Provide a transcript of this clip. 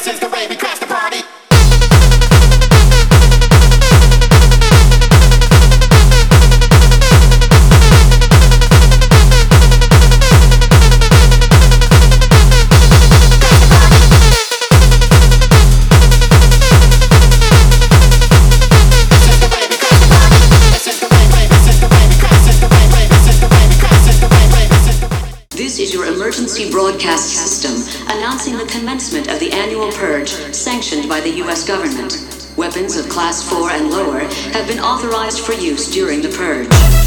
is the way we crash the party. This is your emergency broadcast system announcing the commencement of the annual purge sanctioned by the U.S. government. Weapons of Class 4 and lower have been authorized for use during the purge.